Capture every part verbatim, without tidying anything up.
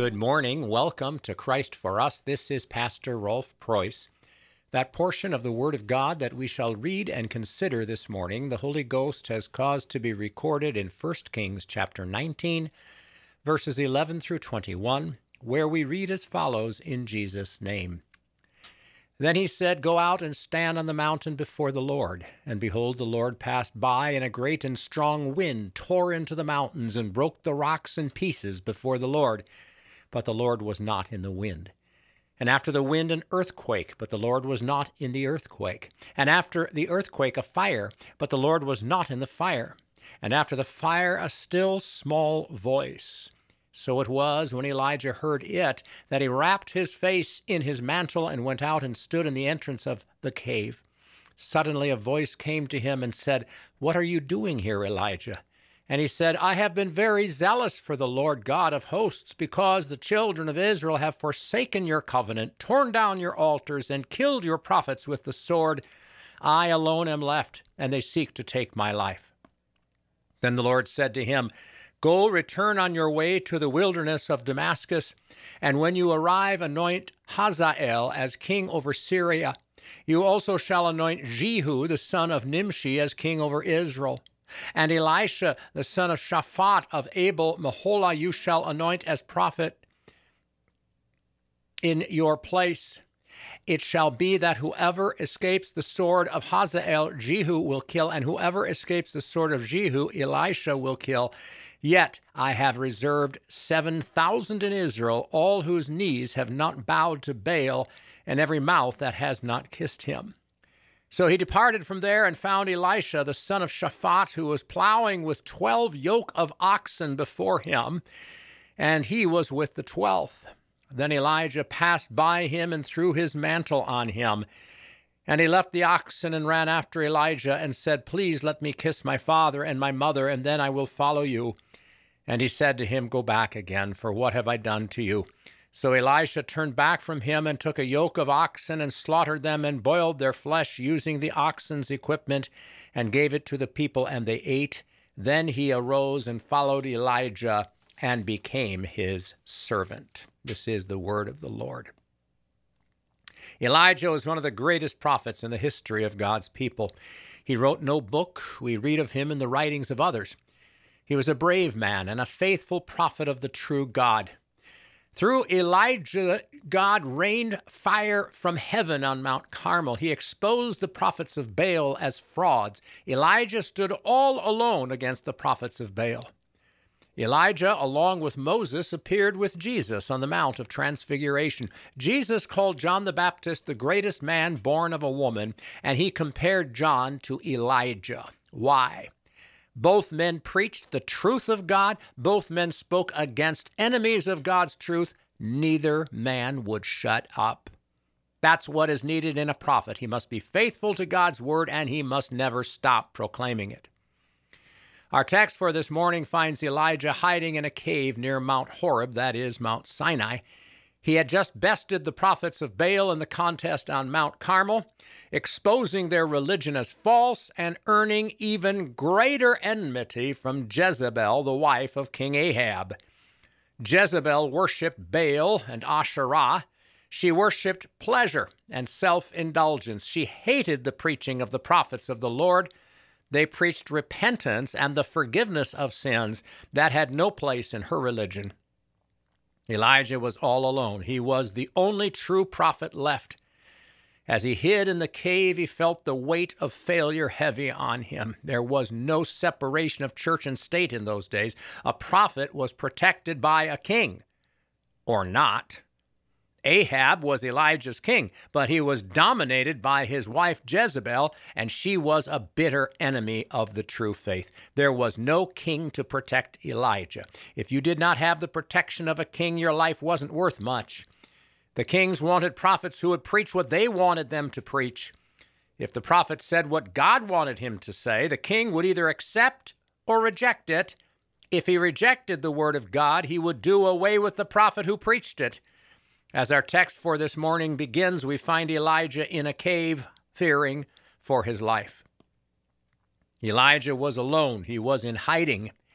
Good morning. Welcome to Christ for Us. This is Pastor Rolf Preuss. That portion of the Word of God that we shall read and consider this morning, the Holy Ghost has caused to be recorded in First Kings chapter nineteen, verses eleven through twenty-one, where we read as follows in Jesus' name. Then he said, Go out and stand on the mountain before the Lord. And behold, the Lord passed by, and a great and strong wind tore into the mountains and broke the rocks in pieces before the Lord. But the Lord was not in the wind. And after the wind an earthquake, but the Lord was not in the earthquake. And after the earthquake a fire, but the Lord was not in the fire. And after the fire a still small voice. So it was, when Elijah heard it, that he wrapped his face in his mantle and went out and stood in the entrance of the cave. Suddenly a voice came to him and said, What are you doing here, Elijah? And he said, I have been very zealous for the Lord God of hosts, because the children of Israel have forsaken your covenant, torn down your altars, and killed your prophets with the sword. I alone am left, and they seek to take my life. Then the Lord said to him, Go, return on your way to the wilderness of Damascus, and when you arrive, anoint Hazael as king over Syria. You also shall anoint Jehu, the son of Nimshi, as king over Israel. And Elisha, the son of Shaphat of Abel Meholah, you shall anoint as prophet in your place. It shall be that whoever escapes the sword of Hazael, Jehu will kill, and whoever escapes the sword of Jehu, Elisha will kill. Yet I have reserved seven thousand in Israel, all whose knees have not bowed to Baal, and every mouth that has not kissed him. So he departed from there and found Elisha, the son of Shaphat, who was plowing with twelve yoke of oxen before him, and he was with the twelfth. Then Elijah passed by him and threw his mantle on him. And he left the oxen and ran after Elijah and said, Please let me kiss my father and my mother, and then I will follow you. And he said to him, Go back again, for what have I done to you? So Elisha turned back from him and took a yoke of oxen and slaughtered them and boiled their flesh using the oxen's equipment and gave it to the people, and they ate. Then he arose and followed Elijah and became his servant. This is the word of the Lord. Elijah was one of the greatest prophets in the history of God's people. He wrote no book. We read of him in the writings of others. He was a brave man and a faithful prophet of the true God. Through Elijah, God rained fire from heaven on Mount Carmel. He exposed the prophets of Baal as frauds. Elijah stood all alone against the prophets of Baal. Elijah, along with Moses, appeared with Jesus on the Mount of Transfiguration. Jesus called John the Baptist the greatest man born of a woman, and he compared John to Elijah. Why? Both men preached the truth of God. Both men spoke against enemies of God's truth. Neither man would shut up. That's what is needed in a prophet. He must be faithful to God's word, and he must never stop proclaiming it. Our text for this morning finds Elijah hiding in a cave near Mount Horeb, that is, Mount Sinai. He had just bested the prophets of Baal in the contest on Mount Carmel, exposing their religion as false and earning even greater enmity from Jezebel, the wife of King Ahab. Jezebel worshipped Baal and Asherah. She worshipped pleasure and self-indulgence. She hated the preaching of the prophets of the Lord. They preached repentance and the forgiveness of sins. That had no place in her religion. Elijah was all alone. He was the only true prophet left. As he hid in the cave, he felt the weight of failure heavy on him. There was no separation of church and state in those days. A prophet was protected by a king, or not. Ahab was Elijah's king, but he was dominated by his wife Jezebel, and she was a bitter enemy of the true faith. There was no king to protect Elijah. If you did not have the protection of a king, your life wasn't worth much. The kings wanted prophets who would preach what they wanted them to preach. If the prophet said what God wanted him to say, the king would either accept or reject it. If he rejected the word of God, he would do away with the prophet who preached it. As our text for this morning begins, we find Elijah in a cave, fearing for his life. Elijah was alone. He was in hiding.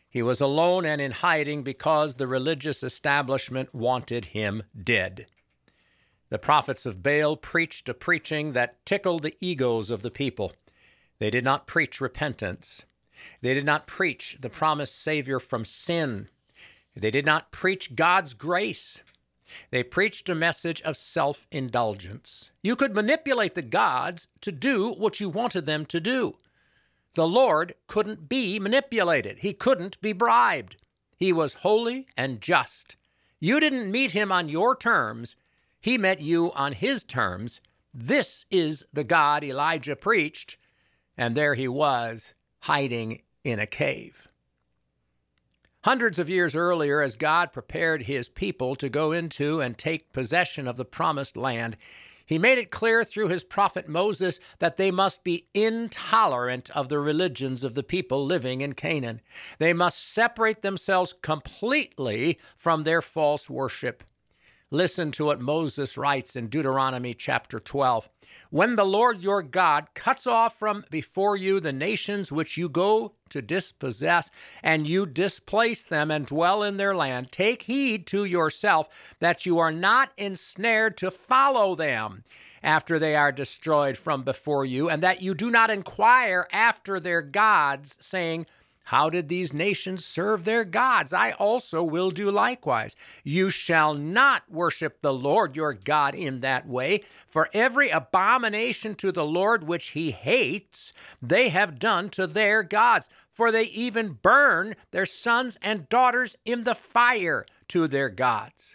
He was alone and in hiding because the religious establishment wanted him dead. The prophets of Baal preached a preaching that tickled the egos of the people. They did not preach repentance. They did not preach the promised Savior from sin. They did not preach God's grace. They preached a message of self-indulgence. You could manipulate the gods to do what you wanted them to do. The Lord couldn't be manipulated. He couldn't be bribed. He was holy and just. You didn't meet him on your terms. He met you on his terms. This is the God Elijah preached, and there he was, hiding in a cave. Hundreds of years earlier, as God prepared his people to go into and take possession of the promised land, he made it clear through his prophet Moses that they must be intolerant of the religions of the people living in Canaan. They must separate themselves completely from their false worship. Listen to what Moses writes in Deuteronomy chapter twelve. When the Lord your God cuts off from before you the nations which you go to dispossess, and you displace them and dwell in their land, take heed to yourself that you are not ensnared to follow them after they are destroyed from before you, and that you do not inquire after their gods, saying, how did these nations serve their gods? I also will do likewise. You shall not worship the Lord your God in that way, for every abomination to the Lord which he hates, they have done to their gods, for they even burn their sons and daughters in the fire to their gods.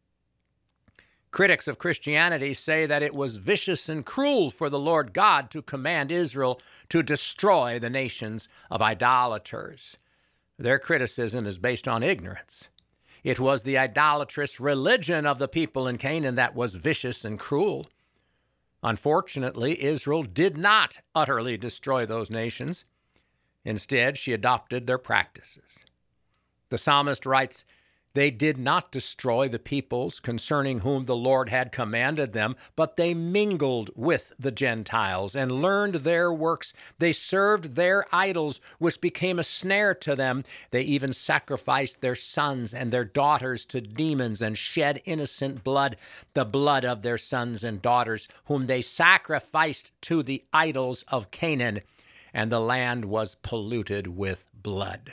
Critics of Christianity say that it was vicious and cruel for the Lord God to command Israel to destroy the nations of idolaters. Their criticism is based on ignorance. It was the idolatrous religion of the people in Canaan that was vicious and cruel. Unfortunately, Israel did not utterly destroy those nations. Instead, she adopted their practices. The psalmist writes, they did not destroy the peoples concerning whom the Lord had commanded them, but they mingled with the Gentiles and learned their works. They served their idols, which became a snare to them. They even sacrificed their sons and their daughters to demons and shed innocent blood, the blood of their sons and daughters, whom they sacrificed to the idols of Canaan, and the land was polluted with blood.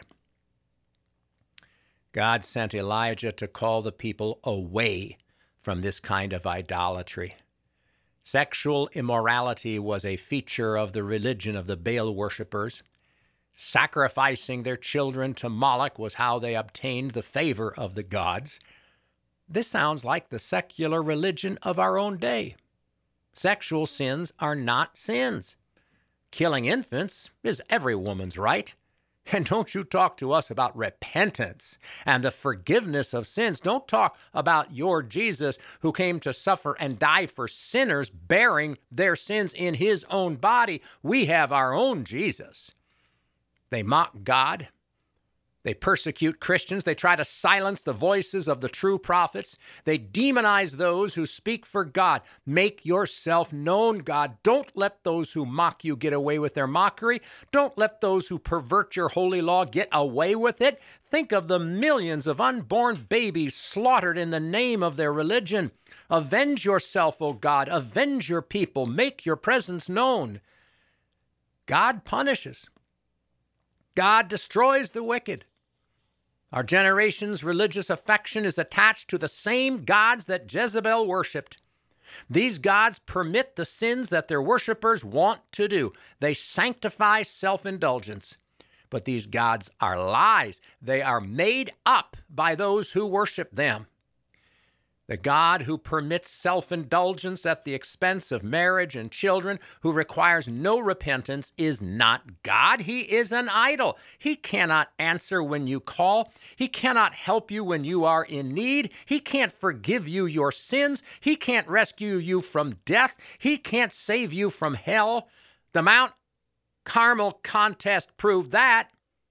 God sent Elijah to call the people away from this kind of idolatry. Sexual immorality was a feature of the religion of the Baal worshippers. Sacrificing their children to Moloch was how they obtained the favor of the gods. This sounds like the secular religion of our own day. Sexual sins are not sins. Killing infants is every woman's right. And don't you talk to us about repentance and the forgiveness of sins. Don't talk about your Jesus who came to suffer and die for sinners, bearing their sins in his own body. We have our own Jesus. They mock God. They persecute Christians. They try to silence the voices of the true prophets. They demonize those who speak for God. Make yourself known, God. Don't let those who mock you get away with their mockery. Don't let those who pervert your holy law get away with it. Think of the millions of unborn babies slaughtered in the name of their religion. Avenge yourself, O God. Avenge your people. Make your presence known. God punishes. God destroys the wicked. Our generation's religious affection is attached to the same gods that Jezebel worshipped. These gods permit the sins that their worshipers want to do. They sanctify self-indulgence. But these gods are lies. They are made up by those who worship them. The God who permits self-indulgence at the expense of marriage and children, who requires no repentance, is not God. He is an idol. He cannot answer when you call. He cannot help you when you are in need. He can't forgive you your sins. He can't rescue you from death. He can't save you from hell. The Mount Carmel contest proved that.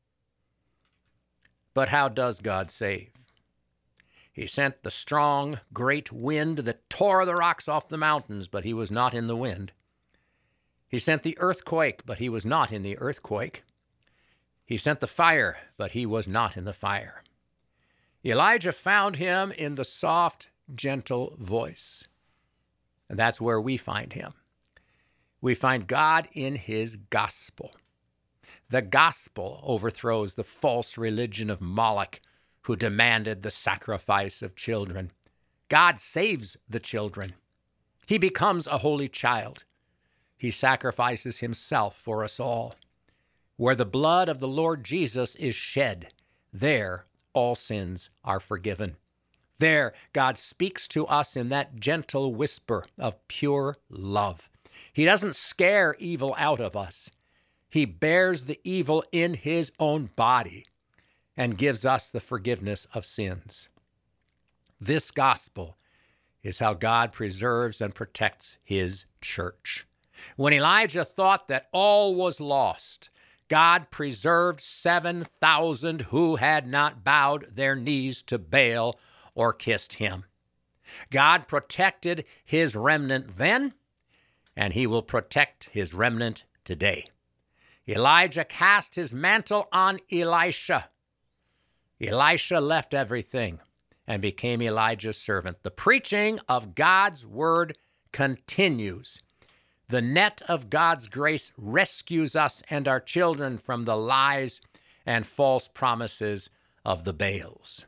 But how does God save? He sent the strong, great wind that tore the rocks off the mountains, but he was not in the wind. He sent the earthquake, but he was not in the earthquake. He sent the fire, but he was not in the fire. Elijah found him in the soft, gentle voice. And that's where we find him. We find God in his gospel. The gospel overthrows the false religion of Moloch, who demanded the sacrifice of children. God saves the children. He becomes a holy child. He sacrifices himself for us all. Where the blood of the Lord Jesus is shed, there all sins are forgiven. There, God speaks to us in that gentle whisper of pure love. He doesn't scare evil out of us. He bears the evil in his own body and gives us the forgiveness of sins. This gospel is how God preserves and protects his church. When Elijah thought that all was lost, God preserved seven thousand who had not bowed their knees to Baal or kissed him. God protected his remnant then, and he will protect his remnant today. Elijah cast his mantle on Elisha. Elisha left everything and became Elijah's servant. The preaching of God's word continues. The net of God's grace rescues us and our children from the lies and false promises of the Baals.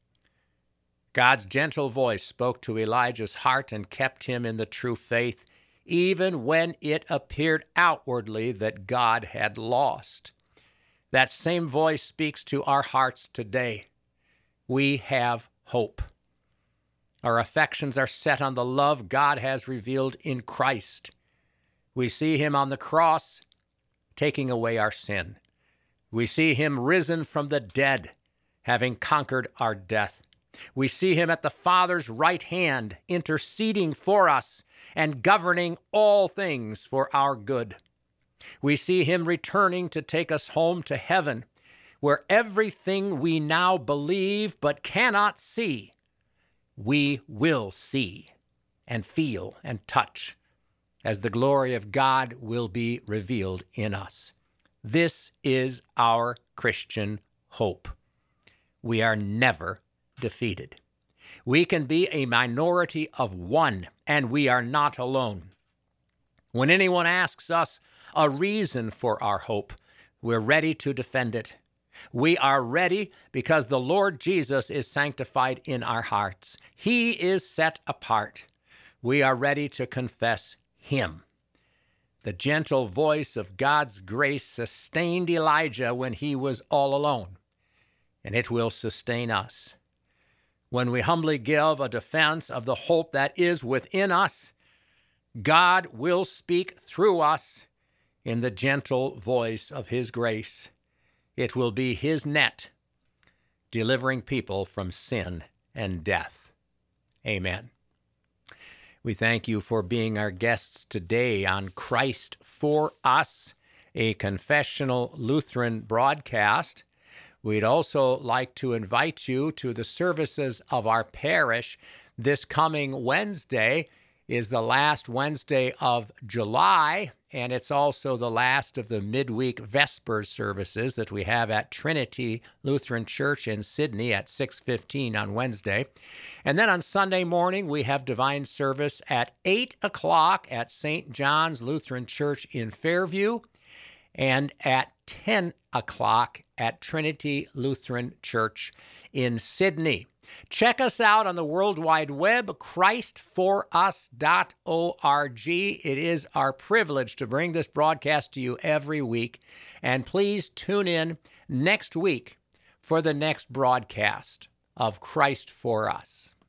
God's gentle voice spoke to Elijah's heart and kept him in the true faith, even when it appeared outwardly that God had lost. That same voice speaks to our hearts today. We have hope. Our affections are set on the love God has revealed in Christ. We see him on the cross, taking away our sin. We see him risen from the dead, having conquered our death. We see him at the Father's right hand, interceding for us and governing all things for our good. We see him returning to take us home to heaven, where everything we now believe but cannot see, we will see and feel and touch, as the glory of God will be revealed in us. This is our Christian hope. We are never defeated. We can be a minority of one, and we are not alone. When anyone asks us a reason for our hope, we're ready to defend it. We are ready because the Lord Jesus is sanctified in our hearts. He is set apart. We are ready to confess him. The gentle voice of God's grace sustained Elijah when he was all alone, and it will sustain us. When we humbly give a defense of the hope that is within us, God will speak through us in the gentle voice of his grace. It will be his net delivering people from sin and death. Amen. We thank you for being our guests today on Christ for Us, a confessional Lutheran broadcast. We'd also like to invite you to the services of our parish. This coming Wednesday is the last Wednesday of July, and it's also the last of the midweek Vespers services that we have at Trinity Lutheran Church in Sydney at six fifteen on Wednesday. And then on Sunday morning, we have divine service at eight o'clock at Saint John's Lutheran Church in Fairview, and at ten o'clock at Trinity Lutheran Church in Sydney. Check us out on the World Wide Web, Christ for us dot org. It is our privilege to bring this broadcast to you every week. And please tune in next week for the next broadcast of Christ for Us.